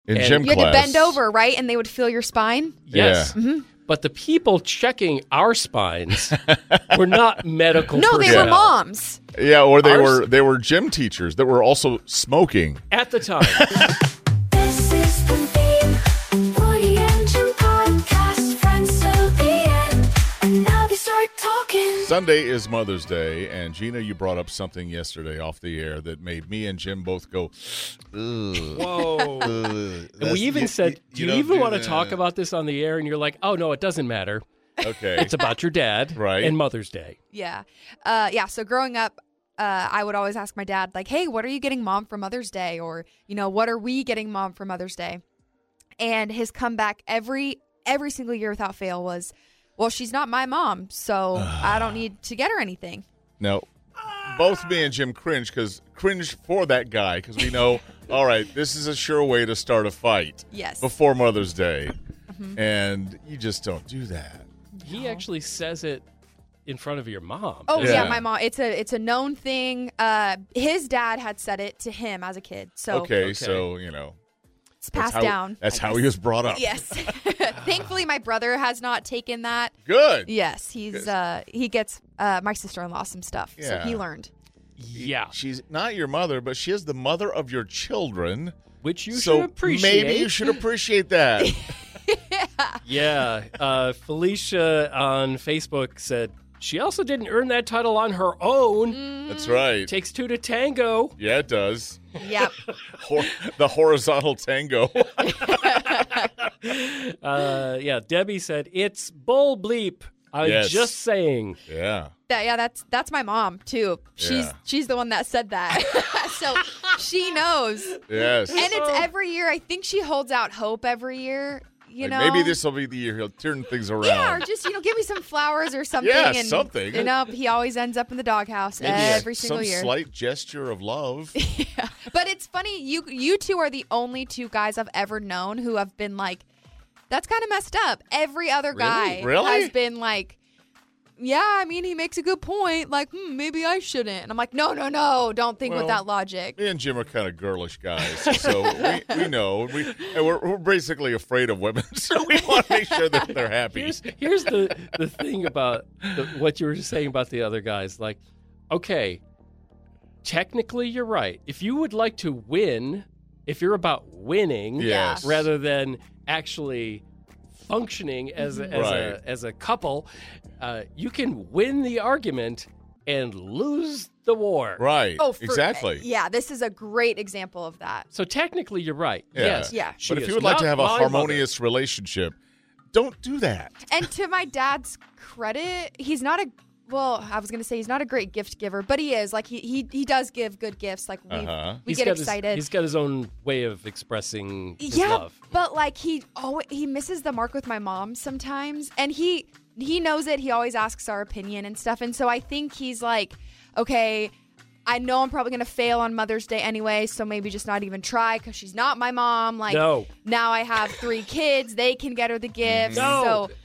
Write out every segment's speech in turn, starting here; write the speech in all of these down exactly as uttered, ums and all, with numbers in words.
In And gym You class. had to bend over, right? And they would feel your spine. Yes. Yeah. Mm-hmm. But the people checking our spines were not medical No, they personnel were moms. Yeah, or they Ours- were they were gym teachers that were also smoking. at the time. This is the theme for the Engine Podcast. Friends till the end, and now they start talking. Sunday is Mother's Day, and Gina, you brought up something yesterday off the air that made me and Jim both go, ugh. Whoa. ugh. And we even said, do you, even want to talk about this on the air? And you're like, oh, no, it doesn't matter. Okay. It's about your dad Right. and Mother's Day. Yeah. Uh, yeah. So growing up, uh, I would always ask my dad, like, hey, what are you getting mom for Mother's Day? Or, you know, what are we getting mom for Mother's Day? And his comeback every every single year without fail was, well, she's not my mom, so I don't need to get her anything. No. Both me and Jim cringe because cringe for that guy because we know, all right, this is a sure way to start a fight Yes. before Mother's Day. And you just don't do that. He actually says it in front of your mom. Oh Yeah. yeah. my mom. It's a it's a known thing. Uh, his dad had said it to him as a kid, so Okay, Okay. so, you know. it's that's passed how- down. That's I how guess. he was brought up. Yes. Thankfully, my brother has not taken that. Good. Yes, he's Good. uh, he gets uh, my sister-in-law some stuff, so Yeah. he learned. Yeah. She's not your mother, but she is the mother of your children. Which you so should appreciate. maybe you should appreciate that. Yeah. Uh, Felicia on Facebook said, she also didn't earn that title on her own. That's right. Takes two to tango. Yeah, it does. Yep. Hor- the horizontal tango. Uh, yeah, Debbie said, it's bull bleep. I'm Yes. just saying. Yeah. That, yeah, that's that's my mom too. She's Yeah. she's the one that said that, so she knows. Yes. And it's every year. I think she holds out hope every year. You Like, know, maybe this will be the year he'll turn things around. Yeah, or just you know, give me some flowers or something. Yeah, and, something. You know, he always ends up in the doghouse Maybe every some single year. slight gesture of love. But it's funny, you you two are the only two guys I've ever known who have been like, that's kind of messed up. Every other guy Really? Really? has been like, yeah, I mean, he makes a good point. Like, hmm, maybe I shouldn't. And I'm like, no, no, no, don't think Well, with that logic. Me and Jim are kind of girlish guys, so we, we know. We, and we're, we're basically afraid of women, so we want to make sure that they're happy. Here's, here's the, the thing about the, what you were saying about the other guys. Like, okay, technically you're right. If you would like to win, if you're about winning Yes. rather than actually functioning as a, as Right. a as a couple, uh, you can win the argument and lose the war. Right. Oh, for, exactly. Yeah, this is a great example of that. So technically, you're right. Yeah. Yes. Yeah. she But if is you would like to not have a my mother. harmonious relationship, don't do that. And to my dad's credit, he's not a well, I was going to say he's not a great gift giver, but he is. Like he he, he does give good gifts. Like we Uh-huh. we He's get got his- excited. he's got his own way of expressing his yeah, love. but like he always he misses the mark with my mom sometimes, and he he knows it. He always asks our opinion and stuff, and so I think he's like, okay, I know I'm probably gonna fail on Mother's Day anyway, so maybe just not even try because she's not my mom. Like No. now I have three kids, they can get her the gifts. No. So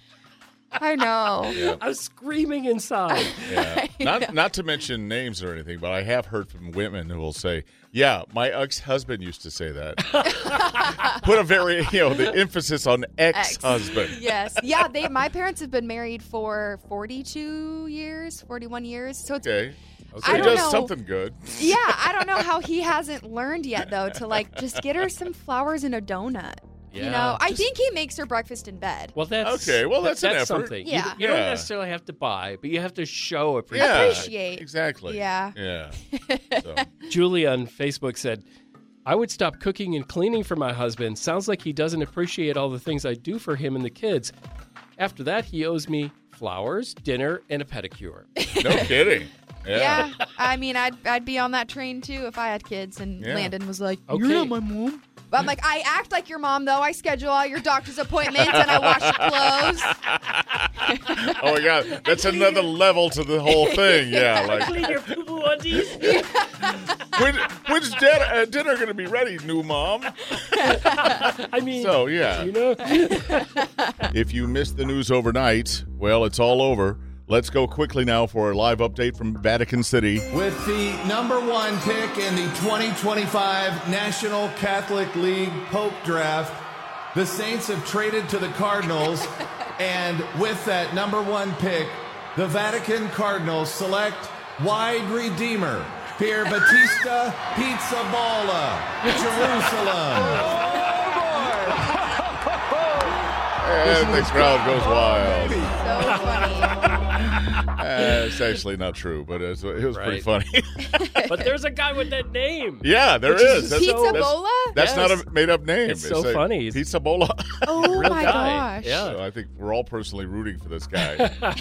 I know. Yeah. I was screaming inside. Yeah. Not not to mention names or anything, but I have heard from women who will say, "Yeah, my ex-husband used to say that." Put a very, you know, the emphasis on ex-husband. Yes. Yeah, they my parents have been married for forty-two years, forty-one years. So it's Okay. So I he don't does know. something good. yeah, I don't know how he hasn't learned yet though to like just get her some flowers and a donut. You Yeah, know, I just- think he makes her breakfast in bed. Well, that's Okay, well, that's an that's effort. something. Yeah. You, you don't Yeah. necessarily have to buy, but you have to show appreciation. Yeah, Appreciate. Exactly. Yeah. Yeah. So, Julie on Facebook said, I would stop cooking and cleaning for my husband. Sounds like he doesn't appreciate all the things I do for him and the kids. After that, he owes me flowers, dinner, and a pedicure. no kidding. Yeah. Yeah, I mean, I'd I'd be on that train too if I had kids. And Yeah. Landon was like, Okay. "You're not my mom." But I'm like, I act like your mom though. I schedule all your doctor's appointments and I wash your clothes. Oh my God, that's another level to the whole thing. Yeah. Like, Clean your poo-poo undies. when, when's dinner, uh, dinner going to be ready, new mom? I mean, So yeah. you know. If you missed the news overnight, well, it's all over. Let's go quickly now for a live update from Vatican City. With the number one pick in the twenty twenty-five National Catholic League Pope Draft, the Saints have traded to the Cardinals, and with that number one pick, the Vatican Cardinals select wide redeemer Pier Battista Piazzabola, Jerusalem. And the crowd goes wild. So funny. Uh, it's actually not true, but it was, it was pretty Right. funny. But there's a guy with that name. Yeah, there Which is. is That's, Pizza so- that's, Bola? that's Yes. not a made-up name. It's so a funny. Pizza Bola. Oh Real my guy. gosh. Yeah. So I think we're all personally rooting for this guy.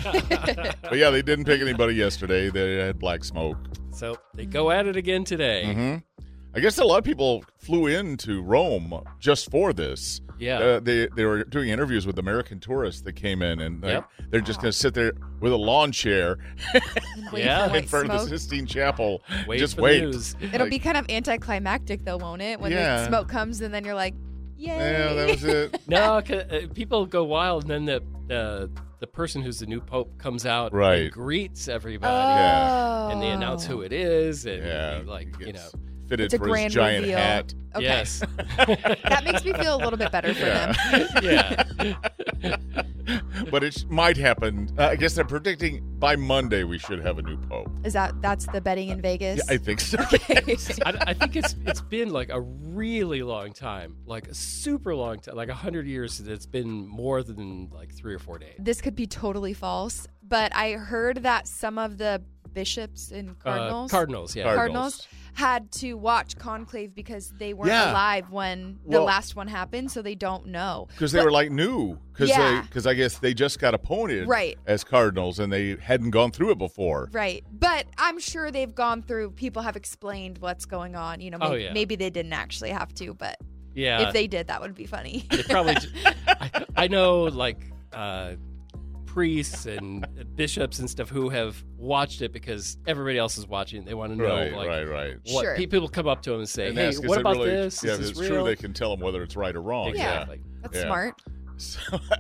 But yeah, they didn't pick anybody yesterday. They had black smoke. So they go at it again today. Mm-hmm. I guess a lot of people flew into Rome just for this. Yeah. Uh, they they were doing interviews with American tourists that came in, and like, Yep. they're just going to sit there with a lawn chair Wait Yeah. for in white front of the smoke. Sistine Chapel. Wait just for wait. the news. It'll Like, be kind of anticlimactic, though, won't it? When Yeah. the smoke comes and then you're like, yay. Yeah, that was it. No, 'cause, uh, people go wild, and then the uh, the person who's the new pope comes out Right. and greets everybody, Yeah. and they announce who it is, and Yeah, he, like he you know, gets fitted It's a for his grand giant reveal. hat. Okay. yes, That makes me feel a little bit better for Yeah. them. yeah, But it sh- might happen. Uh, I guess they're predicting by Monday we should have a new pope. Is that that's the betting in Vegas? Yeah, I think so. I, I think it's it's been like a really long time, like a super long time, like a hundred years. It's been more than like three or four days. This could be totally false, but I heard that some of the bishops and cardinals, Uh, Cardinals, yeah. Card- cardinals had to watch conclave because they weren't Yeah. alive when the Well- last one happened, so they don't know. Because they were like new. Because Yeah. because I guess they just got appointed Right. as cardinals and they hadn't gone through it before. Right. But I'm sure they've gone through, people have explained what's going on. You know, Oh, maybe, yeah. maybe they didn't actually have to, but yeah. if they did, that would be funny. They probably. I, I know, like uh, priests and bishops and stuff who have watched it because everybody else is watching. They want to know, Right, like, right, right. what Sure. people come up to them and say, And "Hey, ask, is what it about really- this? Yeah, Is if this it's real?" true, they can tell them whether it's right or wrong. Exactly. That's Yeah. smart. So,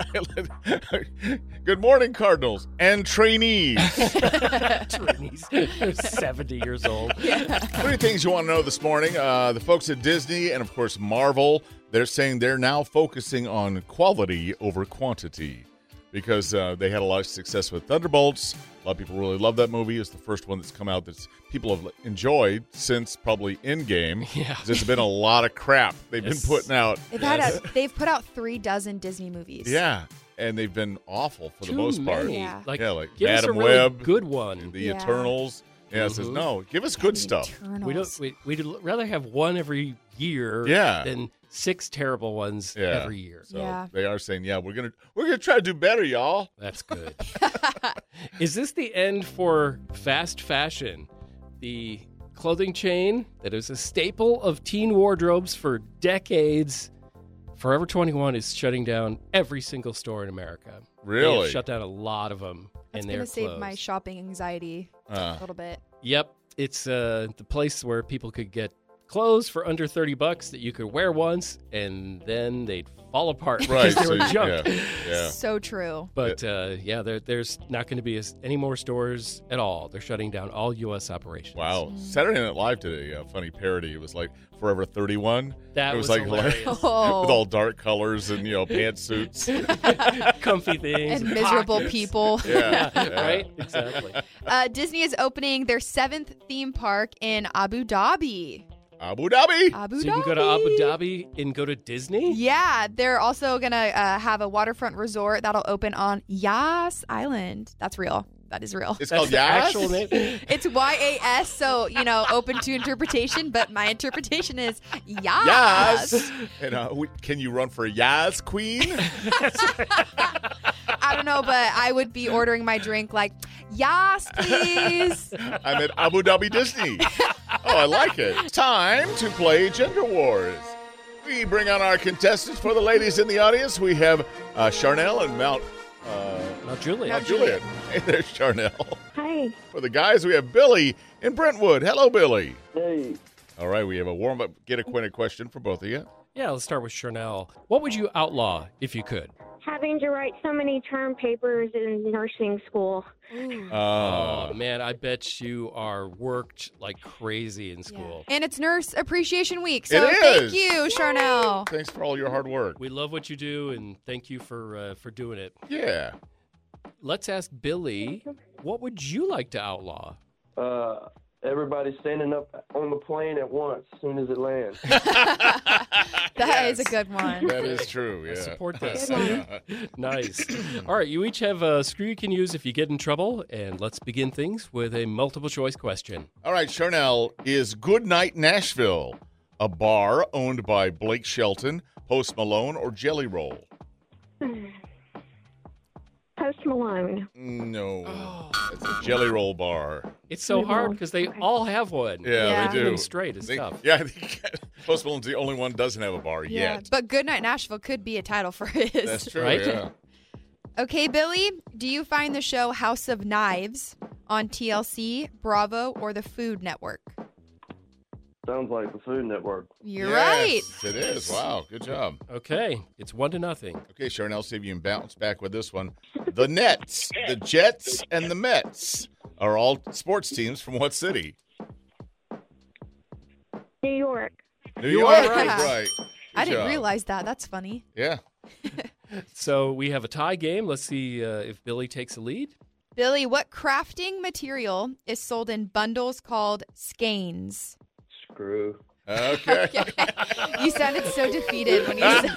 good morning, Cardinals and trainees. Trainees. They're seventy years old. Three things you want to know this morning. Uh, the folks at Disney and, of course, Marvel, they're saying they're now focusing on quality over quantity because uh, they had a lot of success with Thunderbolts. A lot of people really love that movie. It's the first one that's come out that people have enjoyed since probably Endgame. Yeah. There's been a lot of crap they've Yes. been putting out. They've had a, they've put out three dozen Disney movies. Yeah, and they've been awful for Too the most part. many. Yeah. Like, Yeah, like give us a Madam really Web, good one. The Yeah. Eternals. Yeah, it says, Mhm. no, give us good stuff. Eternals. We don't. We, we'd rather have one every year Yeah. than six terrible ones Yeah. every year. So Yeah. they are saying, yeah, we're gonna we're gonna try to do better, y'all. That's good. Is this the end for fast fashion? The clothing chain that is a staple of teen wardrobes for decades. Forever twenty-one is shutting down every single store in America. They Really? have shut down a lot of them. That's and going they're to save closed. my shopping anxiety Uh, a little bit. Yep, it's uh, the place where people could get clothes for under thirty bucks that you could wear once, and then they'd fall apart right. because they so were you- junk. yeah, yeah. So true. But uh, yeah, there, there's not going to be as, any more stores at all. They're shutting down all U S operations. Wow. Saturday Night Live today, a funny parody. It was like Forever thirty-one. That it was, was like, hilarious. like Oh. with all dark colors and you know pantsuits. Comfy things And miserable pockets. people. Yeah, Yeah, yeah. right? Exactly. Uh, Disney is opening their seventh theme park in Abu Dhabi. Abu Dhabi. Abu So Dhabi. you can go to Abu Dhabi and go to Disney? Yeah, they're also going to uh, have a waterfront resort that'll open on Yas Island. That's real. That is real. It's That's called the Yas. actual name? It's Y A S, so, you know, open to interpretation, but my interpretation is Yas. Yas. And uh, we, can you run for Yas Queen? I don't know, but I would be ordering my drink like, Yas, please. I'm at Abu Dhabi Disney. Oh, I like it. Time to play Gender Wars. We bring on our contestants. For the ladies in the audience, we have uh, Charnel and Mount uh, Not Julia. Not Juliet. Hey, there's Charnel. Hi. For the guys, we have Billy in Brentwood. Hello, Billy. Hey. All right, we have a warm-up, get acquainted question for both of you. Yeah, let's start with Charnel. What would you outlaw if you could? having to write so many term papers in nursing school. Oh, Uh, man, I bet you are worked like crazy in school. And it's Nurse Appreciation Week, so It thank is. you, Charnel. thanks for all your hard work. We love what you do, and thank you for uh, for doing it. Yeah. Let's ask Billy, what would you like to outlaw? Uh, everybody standing up on the plane at once as soon as it lands. That is a good one. That is true. I Yeah. support this. Nice. All right, you each have a screw you can use if you get in trouble, and let's begin things with a multiple choice question. All right, Charnel, is Goodnight Nashville a bar owned by Blake Shelton, Post Malone, or Jelly Roll? Post Malone. No. Oh. It's a Jelly Roll bar. It's so hard because they all have one. Yeah, Yeah. they do. Getting straight is They- tough. Yeah, I think Post Malone's the only one who doesn't have a bar Yeah, yet. but Goodnight Nashville could be a title for his. That's true, Right? yeah. Okay, Billy, do you find the show House of Knives on T L C, Bravo, or the Food Network? Sounds like the Food Network. You're Yes, it is. Wow, good job. Okay, it's one to nothing. Okay, Charnel, see if you can bounce back with this one. The Nets, the Jets, and the Mets are all sports teams from what city? New York. New You York. are right. right. right. I Good didn't job. realize that. That's funny. Yeah. So we have a tie game. Let's see uh, if Billy takes a lead. Billy, what crafting material is sold in bundles called skeins? Screw. Okay. You sounded so defeated when you said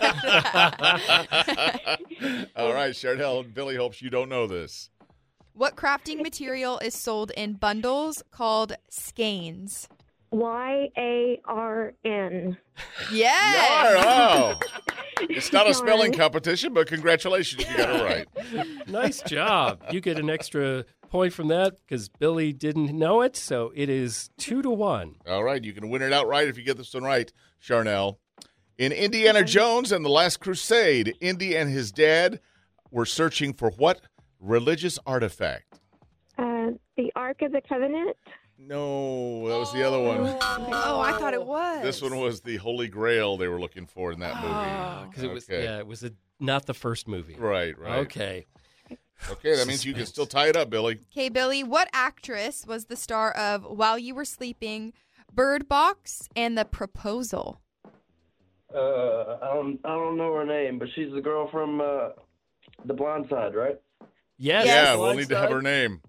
that. All right, Charnel, Billy hopes you don't know this. What crafting material is sold in bundles called skeins? Y A R N. Yes. Wow. It's not a spelling competition, but congratulations, you got it right. Nice job. You get an extra point from that because Billy didn't know it. So it is two to one. All right, you can win it outright if you get this one right, Charnel. In Indiana Jones and the Last Crusade, Indy and his dad were searching for what religious artifact? Uh, the Ark of the Covenant. No, that was the other one. Oh, I thought it was. This one was the Holy Grail they were looking for in that movie. Because it was Okay. yeah, it was a, not the first movie. Right, right. Okay. Okay, that means you can still tie it up, Billy. Okay, Billy, what actress was the star of While You Were Sleeping, Bird Box, and The Proposal? Uh, I don't, I don't know her name, but she's the girl from uh, The Blind Side, right? Yes. Yeah, Yes. we'll need to have her name.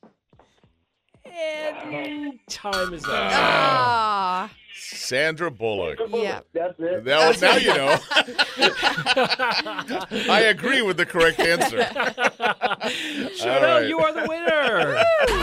And time is up. Ah, Sandra Bullock. yeah. That's it. That was, now you know. I agree with the correct answer. Shut All up, right. you are the winner.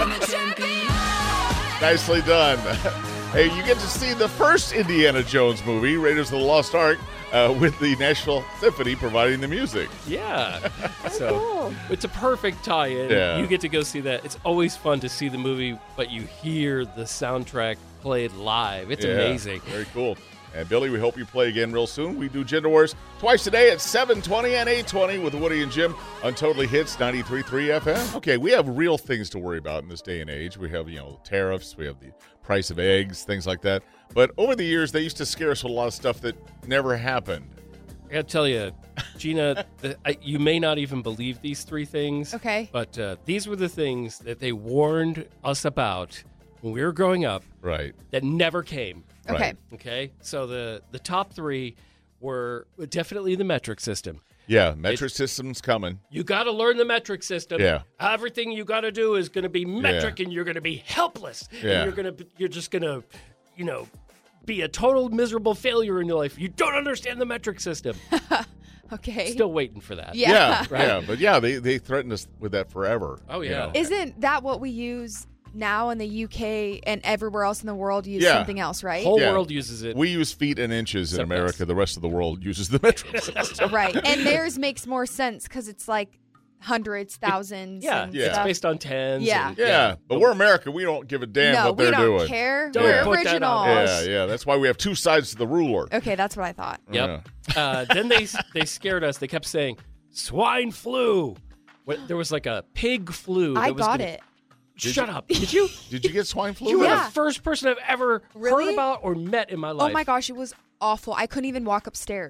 Nicely done. Hey, you get to see the first Indiana Jones movie, Raiders of the Lost Ark, uh, with the Nashville Symphony providing the music. Yeah. So Cool. it's a perfect tie-in. Yeah. You get to go see that. It's always fun to see the movie, but you hear the soundtrack played live. It's Yeah, amazing. Very cool. And Billy, we hope you play again real soon. We do Gender Wars twice a day at seven twenty and eight twenty with Woody and Jim on Totally Hits ninety-three point three F M. Okay, we have real things to worry about in this day and age. We have, you know, tariffs. We have the price of eggs, things like that. But over the years, they used to scare us with a lot of stuff that never happened. I got to tell you, Gina, the, I, you may not even believe these three things. Okay. But uh, these were the things that they warned us about when we were growing up Right. that never came. Okay. Right. Okay, so the the top three were definitely the metric system. Yeah, metric system's coming. You got to learn the metric system. Yeah. Everything you got to do is going to be metric, and you're going to be helpless. Yeah. And you're going to you're just going to, you know, be a total miserable failure in your life. You don't understand the metric system. Okay. Still waiting for that. Yeah. Yeah, Right. yeah. But yeah, they, they threatened us with that forever. Oh, you yeah. know. Isn't that what we use now in the U K and everywhere else in the world use Yeah. something else, right? Whole Yeah. world uses it. We use feet and inches in Except America. us. The rest of the world uses the metric system. Right. And theirs makes more sense because it's like hundreds, thousands. yeah, and Yeah. it's stuff. based on tens. Yeah. and- Yeah, but we're America. We don't give a damn no, what they're we don't doing. care. Don't We're put that on originals. us. Yeah, yeah. That's why we have two sides to the ruler. Okay, that's what I thought. Yep. Uh, then they they scared us. They kept saying swine flu. What, there was like a pig flu. I that was got gonna- it. Shut up. Did you? Did you get swine flu? You were Yeah. the first person I've ever Really? heard about or met in my life. Oh my gosh, it was awful. I couldn't even walk upstairs.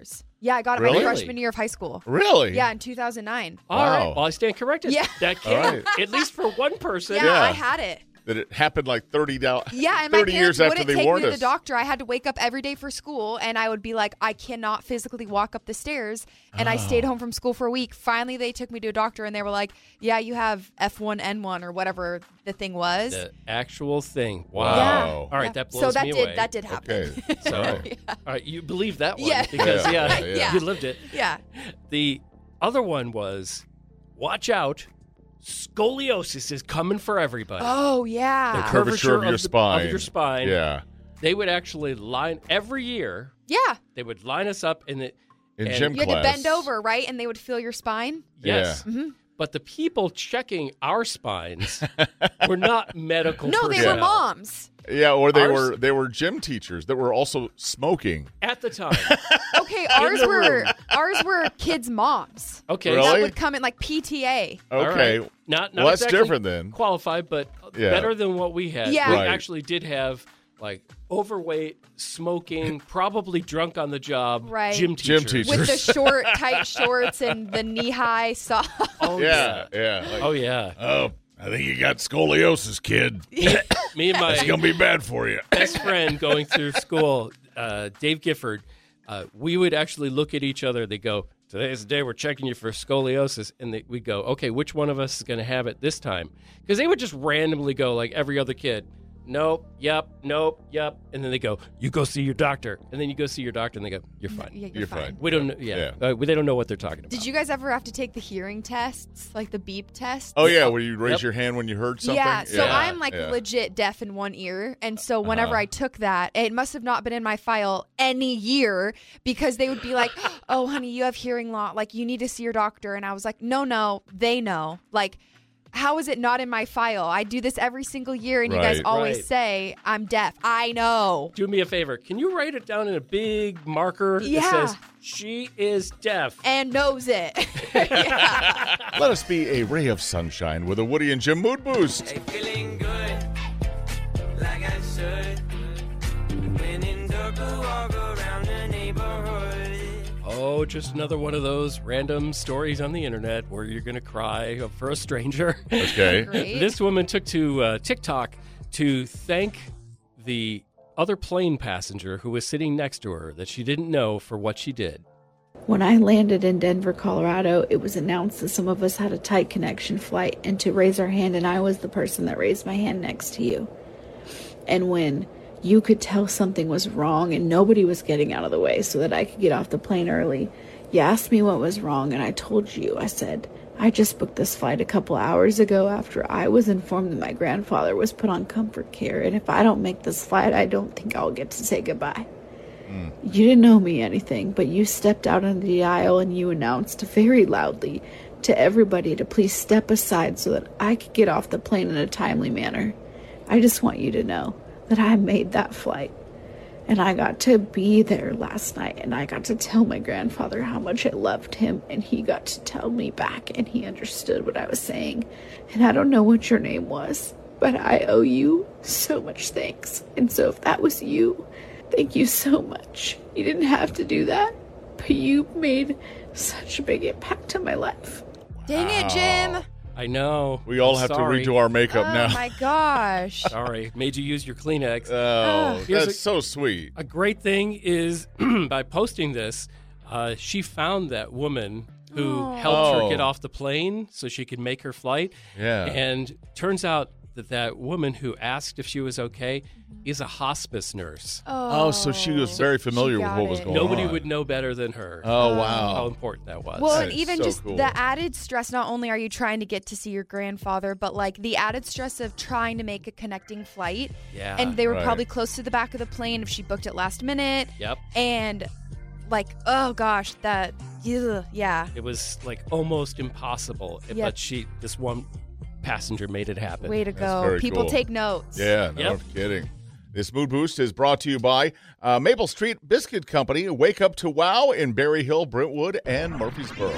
Yeah, I got it Really? my freshman year of high school. Really? Yeah, in two thousand nine. All Wow. right. Well, I stand corrected. Yeah. That can, All right. at least for one person. Yeah, Yeah. I had it. That it happened like thirty, down, Yeah, and my thirty parents years after wouldn't they take me warned to us. the doctor. I had to wake up every day for school, and I would be like, I cannot physically walk up the stairs. And I Oh. stayed home from school for a week. Finally, they took me to a doctor, and they were like, yeah, you have F one N one or whatever the thing was. The actual thing. Wow. Wow. All right, Yeah. that blows so that me did away. that did happen. Okay. So, Right. all right, you believe that one Yeah. because Yeah, yeah, yeah, yeah. you lived it. Yeah. The other one was, watch out, scoliosis is coming for everybody. Oh yeah. The Curvature of your the- spine. Of your spine. Yeah. They would actually line every year. yeah. They would line us up in the In and- gym You had to class. bend over, right? And they would feel your spine. Yes. Mm-hmm. But the people checking our spines were not medical No, they personnel were moms. Yeah, or they Ours- were they were gym teachers that were also smoking. at the time. Okay, ours the were room. ours were kids' moms. Okay. Really? That would come in like P T A. All Okay. right. Not, not Well, that's exactly different then. Qualified, but Yeah. better than what we had. Yeah. We Right. actually did have like overweight, smoking, probably drunk on the job Right. gym Gym teachers. teachers. With the short, tight shorts and the knee-high socks. Oh Yeah, yeah. yeah. Like, Oh yeah. oh, I think you got scoliosis, kid. Me and my It's gonna be bad for you. best friend going through school, uh, Dave Gifford, uh, we would actually look at each other. They go, today's the day we're checking you for scoliosis. And they, we go, okay, which one of us is going to have it this time? Because they would just randomly go like every other kid. Nope, yep, nope, yep. And then they go, you go see your doctor. And then you go see your doctor and they go, you're fine. Yeah, you're, You're fine. fine. We don't know. Yeah. Uh, they don't know what they're talking about. Did you guys ever have to take the hearing tests, like the beep tests? Oh yeah, where you raise Yep. your hand when you heard something. Yeah, so yeah. I'm like yeah. legit deaf in one ear. And so whenever Uh-huh. I took that, it must have not been in my file any year because they would be like, oh, honey, you have hearing loss. Like, you need to see your doctor. And I was like, no, no, they know. Like, how is it not in my file? I do this every single year, and you guys Right. always Right. say I'm deaf. I know. Do me a favor. Can you write it down in a big marker Yeah. that says, she is deaf? And knows it. Yeah. Let us be a ray of sunshine with a Woody and Jim mood boost. Feeling good, like I should. When in darker, walk around the neighborhood. Oh, just another one of those random stories on the internet where you're going to cry for a stranger. Okay. Great. This woman took to uh, TikTok to thank the other plane passenger who was sitting next to her that she didn't know for what she did. When I landed in Denver, Colorado, it was announced that some of us had a tight connection flight and to raise our hand, and I was the person that raised my hand next to you. And when you could tell something was wrong and nobody was getting out of the way so that I could get off the plane early, you asked me what was wrong, and I told you. I said, I just booked this flight a couple hours ago after I was informed that my grandfather was put on comfort care, and if I don't make this flight, I don't think I'll get to say goodbye. You didn't know me anything, but you stepped out into the aisle and you announced very loudly to everybody to please step aside so that I could get off the plane in a timely manner. I just want you to know that I made that flight. And I got to be there last night, and I got to tell my grandfather how much I loved him, and he got to tell me back, and he understood what I was saying. And I don't know what your name was, but I owe you so much thanks. And so if that was you, thank you so much. You didn't have to do that, but you made such a big impact on my life. Dang it, Jim. I know. We all I'm have sorry. to redo our makeup Oh now. my gosh. Sorry. Made you use your Kleenex. Oh, Here's that's a- so sweet. A great thing is by posting this, uh, she found that woman who Oh. helped her Oh. get off the plane so she could make her flight. Yeah. And turns out that that woman who asked if she was okay is a hospice nurse. Oh, Oh, so she was very familiar with got what was it. going Nobody on. would know better than her Oh, how wow. important that was. Well, That and is even so just cool. the added stress, not only are you trying to get to see your grandfather, but like the added stress of trying to make a connecting flight. yeah. And they were Right. probably close to the back of the plane if she booked it last minute. Yep. And like, oh gosh, that, ugh, yeah. It was like almost impossible, Yep. but she, this one passenger made it happen. Way to That's go. very People cool. take notes. Yeah, no Yep. kidding. This mood boost is brought to you by uh, Maple Street Biscuit Company. Wake up to wow in Berry Hill, Brentwood, and Murfreesboro.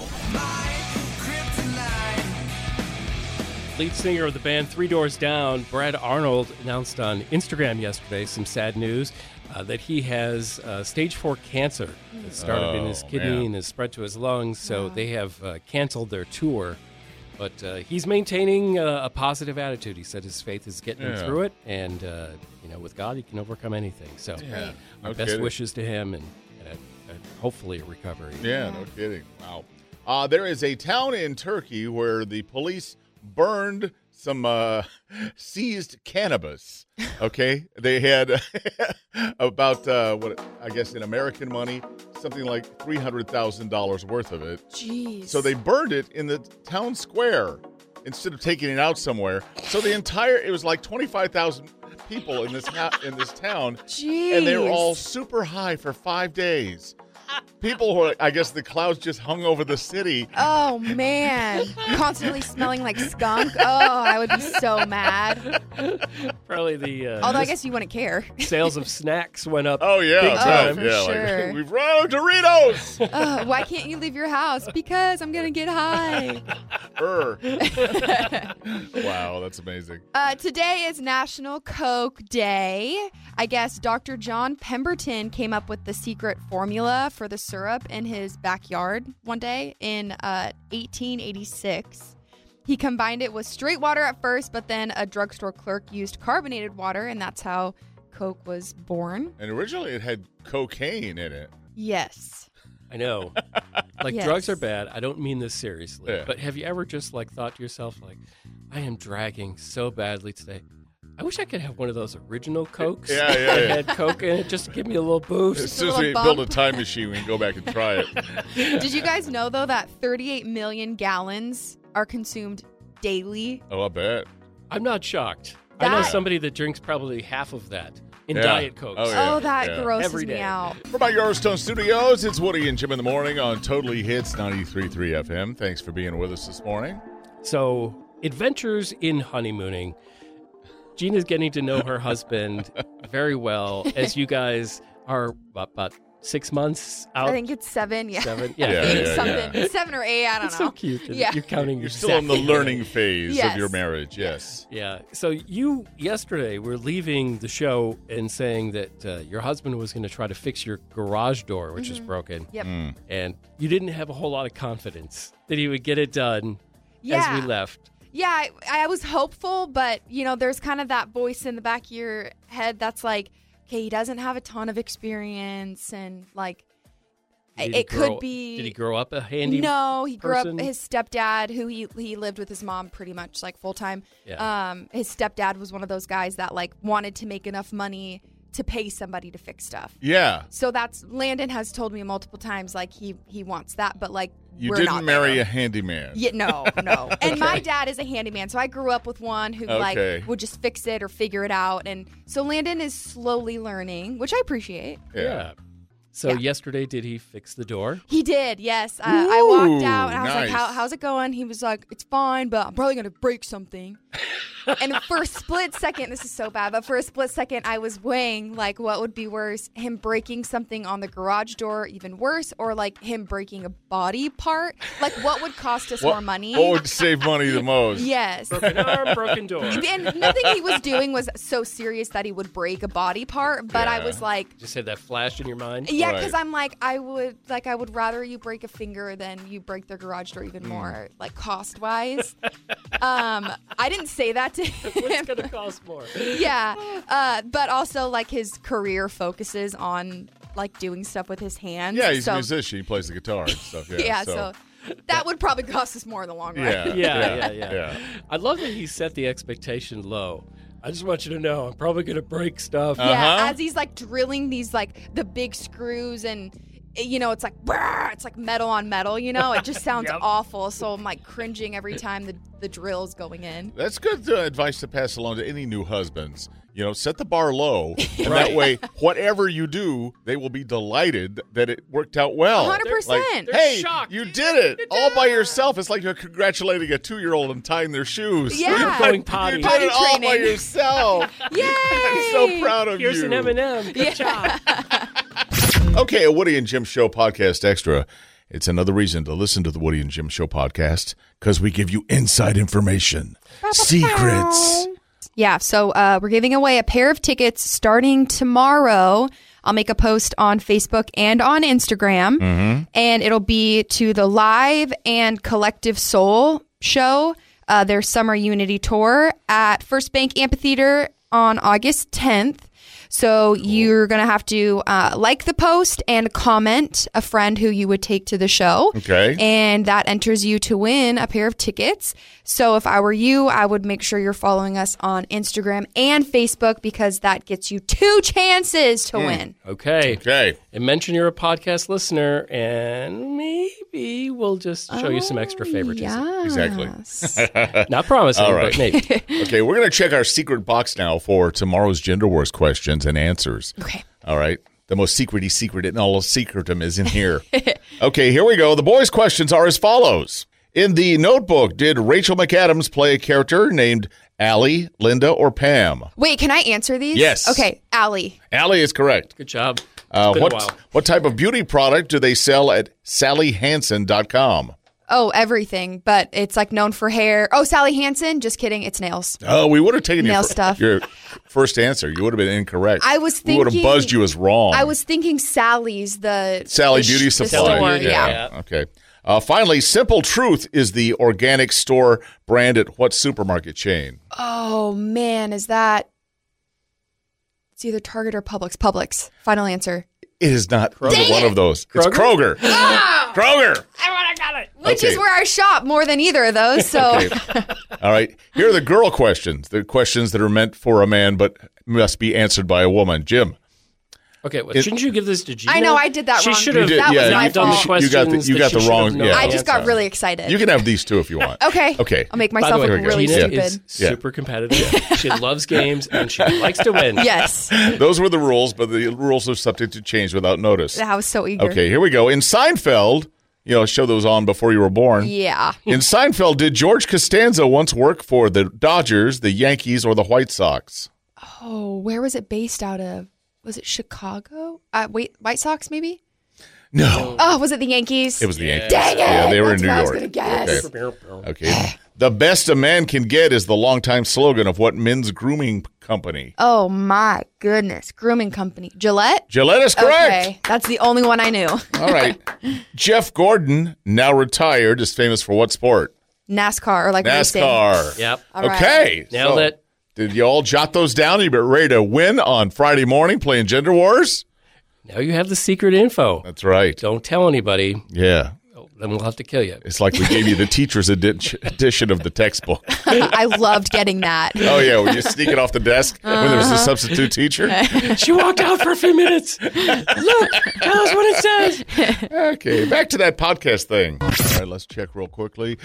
Lead singer of the band Three Doors Down, Brad Arnold, announced on Instagram yesterday some sad news. uh, that he has uh, stage four cancer. It started in his Oh, kidney man. and has spread to his lungs, so they have uh, canceled their tour. But uh, he's maintaining uh, a positive attitude. He said his faith is getting him Yeah. through it, and uh, you know, with God, he can overcome anything. So, Yeah. our No best kidding. wishes to him, and, and, a, and hopefully a recovery. Yeah, no kidding. Wow. Uh, there is a town in Turkey where the police burned some uh, seized cannabis. Okay, they had about uh, what I guess in American money, something like three hundred thousand dollars worth of it. Jeez. So they burned it in the town square instead of taking it out somewhere. So the entire it was like twenty-five thousand people in this ha- in this town, Jeez. and they were all super high for five days. People who, I guess the clouds just hung over the city. Oh, man. Constantly smelling like skunk. Oh, I would be so mad. Probably the uh, Although I guess you wouldn't care. sales of snacks went up. Oh, yeah. big right, time. for yeah, sure. Like, we've run out of Doritos. Uh, why can't you leave your house? Because I'm going to get high. Er. Wow, that's amazing. Uh, today is National Coke Day. I guess Doctor John Pemberton came up with the secret formula for the syrup in his backyard one day in uh, eighteen eighty-six. He combined it with straight water at first, but then a drugstore clerk used carbonated water, and that's how Coke was born. And originally it had cocaine in it. Yes. I know. Like, Yes. drugs are bad. I don't mean this seriously. Yeah. But have you ever just, like, thought to yourself, like, I am dragging so badly today. I wish I could have one of those original Cokes Yeah, yeah, that yeah. had Coke in it just to give me a little As boost. soon as little we build a bump. time machine, we can go back and try it. Did you guys know, though, that thirty-eight million gallons are consumed daily? Oh, I bet. I'm not shocked. I know That- somebody that drinks probably half of that in Yeah. Diet Cokes. Oh, yeah. Oh, that yeah. grosses Every me day. out. From our Yellowstone studios, it's Woody and Jim in the morning on Totally Hits ninety-three point three F M. Thanks for being with us this morning. So, adventures in honeymooning. Gina's getting to know her husband very well as you guys are about, about six months out. I think it's seven. Yeah. Seven? Yeah, Yeah, I think yeah, something. yeah. Seven or eight. I don't It's know. so cute that Yeah. you're counting. You're still in the exactly. learning phase Yes. of your marriage, yes. Yeah. So you yesterday were leaving the show and saying that uh, your husband was going to try to fix your garage door, which is broken. Yep. Mm. And you didn't have a whole lot of confidence that he would get it done Yeah. as we left. Yeah, I, I was hopeful, but you know, there's kind of that voice in the back of your head that's like, okay, he doesn't have a ton of experience, and like, Did it, he it grow- could be. Did he grow up a handy? No, he grew person? up. His stepdad, who he he lived with his mom pretty much like full time. Yeah. Um, his stepdad was one of those guys that like wanted to make enough money to pay somebody to fix stuff. Yeah. So that's Landon has told me multiple times like he he wants that, but like You we're didn't not marry there. a handyman. Yeah, no, no. And my dad is a handyman, so I grew up with one who Okay. like would just fix it or figure it out. And so Landon is slowly learning, which I appreciate. Yeah. So Yeah. yesterday, did he fix the door? He did, yes. Uh, I walked Ooh, out and I was like, nice. How, how's it going? He was like, it's fine, but I'm probably going to break something. And for a split second, this is so bad, but for a split second, I was weighing like what would be worse, him breaking something on the garage door, even worse, or like him breaking a body part. Like what would cost us What, more money? what would save money the most? Yes. Broken arm, broken door. And nothing he was doing was so serious that he would break a body part, but I Yeah. was like, Just had that flash in your mind. yeah, Right. because I'm like, I would like, I would rather you break a finger than you break their garage door Mm. even more, like cost wise. um, I didn't say that to What's him. going to cost more? Yeah, uh, but also like his career focuses on like doing stuff with his hands. Yeah, he's so, a musician. He plays the guitar and stuff. Yeah, Yeah, so, that would probably cost us more in the long run. yeah, Yeah, yeah, yeah, yeah. I love that he set the expectation low. I just want you to know I'm probably going to break stuff. Uh, Yeah, Uh-huh. as he's like drilling these like the big screws and you know it's like brrr, it's like metal on metal, you know, it just sounds Yep. awful. So I'm like cringing every time the the drill's going in. That's good uh, advice to pass along to any new husbands. You know, set the bar low, and Right. that way, whatever you do, they will be delighted that it worked out well. one hundred Like, percent. They're hey, shocked. you did it all by yourself. It's like you're congratulating a two-year-old and tying their shoes. Yeah. Going potty. You Potty did it all by training. yourself. Yay! I'm so proud of Here's you. an M and M. Good job. Okay, a Woody and Jim Show podcast extra. It's another reason to listen to the Woody and Jim Show podcast because we give you inside information, secrets. Yeah, so uh, we're giving away a pair of tickets starting tomorrow. I'll make a post on Facebook and on Instagram, Mm-hmm. and it'll be to the Live and Collective Soul show, uh, their Summer Unity Tour at First Bank Amphitheater on August tenth. So you're going to have to uh, like the post and comment a friend who you would take to the show. Okay. And that enters you to win a pair of tickets. So if I were you, I would make sure you're following us on Instagram and Facebook because that gets you two chances to win. Okay. Okay. And mention you're a podcast listener, and maybe we'll just show you some extra favoritism. Exactly. Not promising, All right. but maybe. Okay, we're going to check our secret box now for tomorrow's Gender Wars questions and answers. Okay. All right. The most secrety secret in all of secretum is in here. Okay, here we go. The boys' questions are as follows. In the Notebook, did Rachel McAdams play a character named Allie, Linda, or Pam? Wait, can I answer these? Yes. Okay, Allie. Allie is correct. Good job. Uh, been a what, while. what type of beauty product do they sell at Sally Hansen dot com? Oh, everything, but it's like known for hair. Oh, Sally Hansen. Just kidding. It's nails. Oh, we would have taken Nail your, stuff. your first answer. You would have been incorrect. I was We would have thinking- buzzed you as wrong. I was thinking Sally's the Sally the sh- Beauty the Supply. store, yeah. Okay. Uh, finally, Simple Truth is the organic store brand at what supermarket chain? Oh man, is that? It's either Target or Publix. Publix. Final answer. It is not Kroger. either one of those. Kroger? It's Kroger. Oh! Kroger. Which Okay. is where I shop more than either of those. So Okay. All right. Here are the girl questions. The questions that are meant for a man but must be answered by a woman. Jim. Okay, well, It- shouldn't you give this to Gina? I know, I did that she wrong. should You have did- That was yeah, my you, fault. you, should- you got the, questions you that got she the should wrong. have known Yeah, the I just got answer. really excited. You can have these two if you want. Okay. Okay. I'll make By myself the way, look really Gina stupid. is super competitive. She loves games and she likes to win. Yes. Those were the rules, but the rules are subject to change without notice. I was so eager. Okay, here we go. In Seinfeld, you know, a show that was on before you were born. Yeah. In Seinfeld, did George Costanza once work for the Dodgers, the Yankees, or the White Sox? Oh, where was it based out of? Was it Chicago? Uh, wait, White Sox maybe? No. Oh, was it the Yankees? It was the Yankees. Dang it! Yeah, they were That's in New what I was York. gonna guess. Okay. Okay. The best a man can get is the longtime slogan of what men's grooming company? Oh my goodness, grooming company, Gillette. Gillette is correct. Okay, that's the only one I knew. All right. Jeff Gordon, now retired, is famous for what sport? NASCAR or like racing. NASCAR. Yep. All right. Okay. Nailed so, it. Did you all jot those down? You get ready to win on Friday morning playing Gender Wars? Now you have the secret info. That's right. Don't tell anybody. Yeah. Oh, then we'll have to kill you. It's like we gave you the teacher's edi- edition of the textbook. I loved getting that. Oh, yeah. When you sneak it off the desk when there was a substitute teacher? She walked out for a few minutes. Look, tell us what it says. Okay. Back to that podcast thing. All right. Let's check real quickly.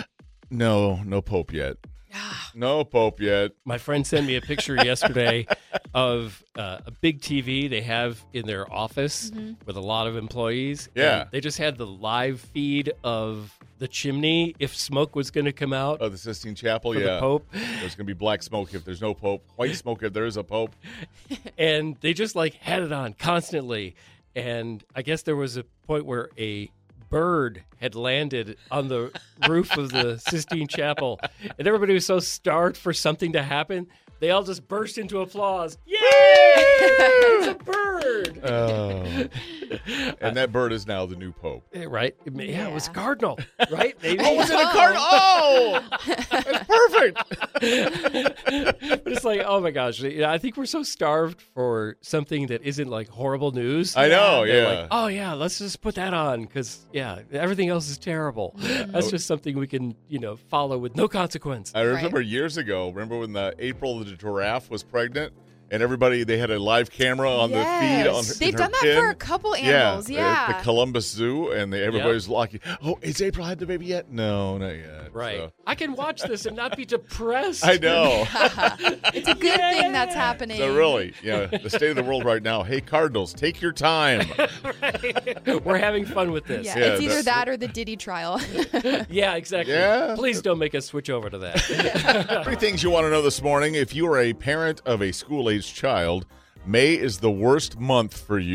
No, no Pope yet. No Pope yet. My friend sent me a picture yesterday of uh, a big T V they have in their office with a lot of employees. Yeah. And they just had the live feed of the chimney if smoke was going to come out Oh, the Sistine Chapel, for yeah. the Pope. There's going to be black smoke if there's no Pope, white smoke if there is a Pope. And they just like had it on constantly. And I guess there was a point where a bird had landed on the roof of the Sistine Chapel, and everybody was so starved for something to happen, they all just burst into applause. Yay! It's a bird! Oh. And that bird is now the new Pope. Yeah, right? Yeah, it was cardinal, right? They, Oh, was it a card? Oh! That's perfect. But it's like, oh my gosh, you know, I think we're so starved for something that isn't like horrible news. I know, They're yeah. like, oh yeah, let's just put that on because yeah, everything else is terrible. That's just something we can, you know, follow with no consequence. I remember years ago, remember when the April the giraffe was pregnant? And everybody, they had a live camera on Yes. the feed. On, They've in her done that pen. for a couple animals, yeah. yeah. At the Columbus Zoo, and they, everybody was lucky. Oh, is April had the baby yet? No, not yet. Right. So- I can watch this and not be depressed. I know. It's a good thing that's happening. So really, yeah, the state of the world right now. Hey, Cardinals, take your time. We're having fun with this. Yeah, Yeah, it's either that's- that or the Diddy trial. Yeah, exactly. Yeah. Please don't make us switch over to that. Three things you want to know this morning. If you are a parent of a school-aged child, May is the worst month for you.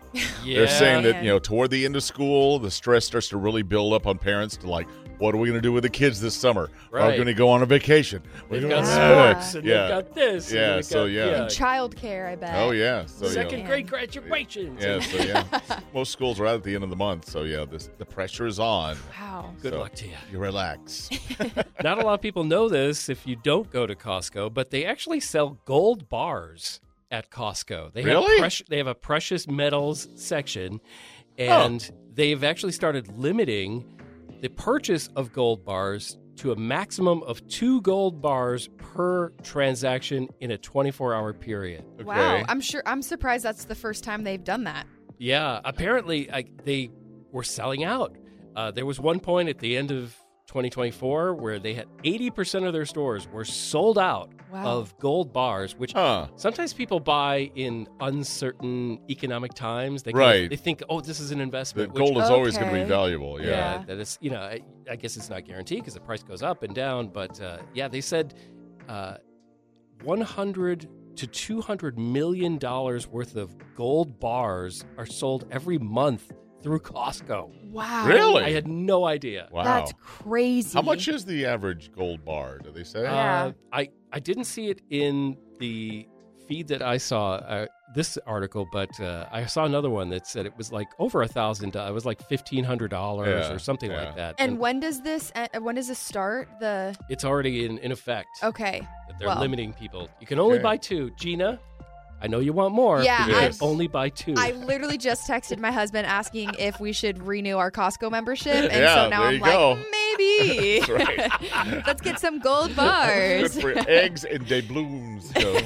Yeah. They're saying that, you know, toward the end of school, the stress starts to really build up on parents to like, what are we going to do with the kids this summer? Are Right. we going to go on a vacation? We're They've gonna- got Yeah. sports, and Yeah. they've got this. and Yeah, they've so, got- yeah. Childcare, I bet. Oh, yeah. So, you know. Second grade graduations. Yeah, so yeah. Most schools are out at the end of the month, so yeah, this, the pressure is on. Wow. Good So luck to you. You relax. Not a lot of people know this if you don't go to Costco, but they actually sell gold bars at Costco. They Really? have precious, they have a precious metals section, and they've actually started limiting the purchase of gold bars to a maximum of two gold bars per transaction in a twenty-four hour period. Wow. Okay. I'm sure. I'm surprised that's the first time they've done that. Yeah, apparently I, they were selling out. Uh, there was one point at the end of twenty twenty-four where they had eighty percent of their stores were sold out Wow. of gold bars, which Huh. sometimes people buy in uncertain economic times. They kind Right. Of, they think, oh, this is an The investment. gold which, is always going to be Okay. valuable. Yeah. yeah, Yeah. that is, you know, I, I guess it's not guaranteed because the price goes up and down. But uh, yeah, they said uh, one hundred to two hundred million dollars worth of gold bars are sold every month through Costco. Wow. Really? I had no idea. Wow. That's crazy. How much is the average gold bar? Do they say? Yeah. Uh, I, I didn't see it in the feed that I saw, uh, this article, but uh, I saw another one that said it was like over a thousand. It was like fifteen hundred dollars Yeah, or something yeah. like that. And when does this? Uh, when does this start? The it's already in, in effect okay. that they're well. limiting people. You can only Okay. buy two. Gina, I know you want more. Yeah, but you can I've- only buy two. I literally just texted my husband asking if we should renew our Costco membership, and Yeah, so now there I'm you like, go. maybe. That's right. Let's get some gold Good bars. for eggs and doubloons. So.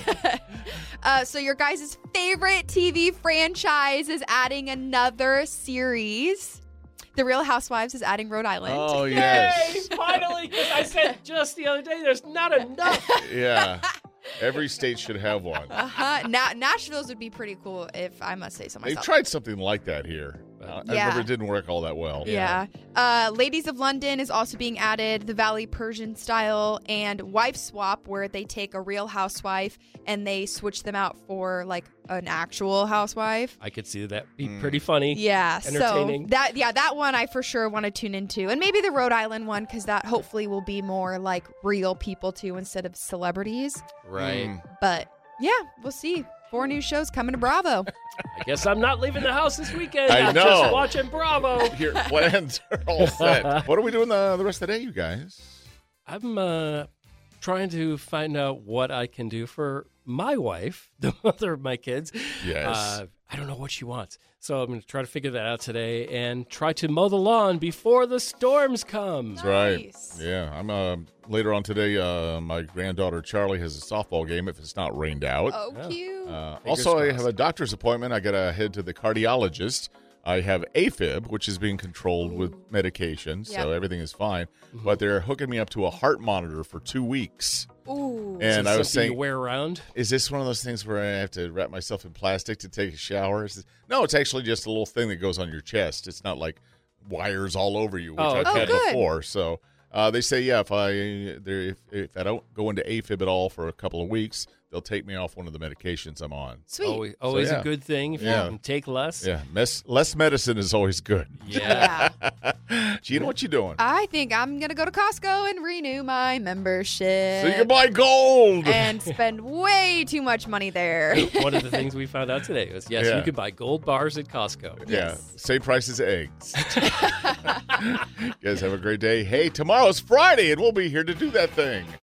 Uh, so your guys' favorite T V franchise is adding another series. The Real Housewives is adding Rhode Island. Oh, yes. Yay, finally, because I said just the other day, there's not enough. Yeah. Every state should have one. Uh-huh. Na- Nashville's would be pretty cool if I must say so They've myself. tried something like that here. Uh, I Yeah. remember it didn't work all that well. Yeah. Uh, Ladies of London is also being added, the Valley Persian style, and Wife Swap, where they take a real housewife and they switch them out for like an actual housewife. I could see that be Mm. pretty funny. Yeah, Entertaining. so that yeah, that one I for sure want to tune into, and maybe the Rhode Island one because that hopefully will be more like real people too instead of celebrities. Right. Mm. But yeah, we'll see. Four new shows coming to Bravo. I guess I'm not leaving the house this weekend. I I'm know. just watching Bravo. Your plans are all set. What are we doing the, the rest of the day, you guys? I'm uh, trying to find out what I can do for my wife, the mother of my kids. Yes. Uh, I don't know what she wants. So I'm going to try to figure that out today and try to mow the lawn before the storms come. That's right. Nice. Yeah, I'm uh, later on today. Uh, my granddaughter Charlie has a softball game if it's not rained out. Oh, Yeah. cute. Uh, Fingers also, I crossed. have a doctor's appointment. I got to head to the cardiologist. I have AFib, which is being controlled with medication, so Yep. everything is fine. Mm-hmm. But they're hooking me up to a heart monitor for two weeks. Ooh. Is And this I was something saying, you wear around. is this one of those things where I have to wrap myself in plastic to take a shower? Is this- No, it's actually just a little thing that goes on your chest. It's not like wires all over you, which Oh, I've okay. had Oh, good. before. So uh, they say, yeah, if I there if, if I don't go into AFib at all for a couple of weeks, they'll take me off one of the medications I'm on. Sweet. Always, always yeah. a good thing if Yeah. you can take less. Yeah, mess, less medicine is always good. Yeah. Yeah. Gina, what you doing? I think I'm going to go to Costco and renew my membership. So you can buy gold. and spend way too much money there. One of the things we found out today was yes, Yeah. you can buy gold bars at Costco. Yeah, Yes. same price as eggs. You guys have a great day. Hey, tomorrow's Friday, and we'll be here to do that thing.